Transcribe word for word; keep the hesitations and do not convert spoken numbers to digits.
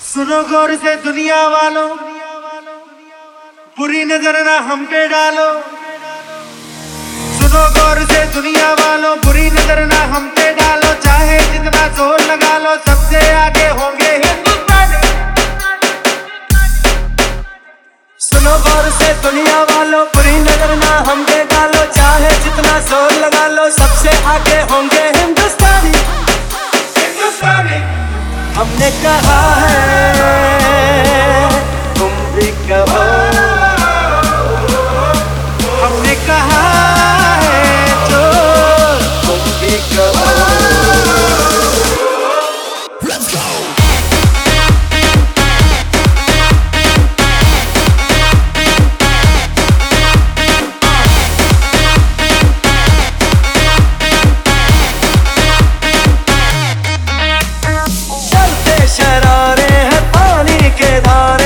सुनो गौर से दुनिया वालों, बुरी नजर ना हम पे डालो। सुनो गौर से दुनिया वालों, बुरी नजर ना हम पे डालो। चाहे जितना जोर लगा लो, सबसे आगे होंगे हिंदुस्तानी। सुनो गौर से दुनिया वालों, बुरी नजर ना हम पे डालो। चाहे जितना जोर लगा लो, सबसे आगे होंगे हिंदुस्तानी। हिंदुस्तानी हमने कहा है, तुम भी कहो। हमने कहा है जो तुम भी कहो। Let's go! चलते शरारे हैं पानी के धार।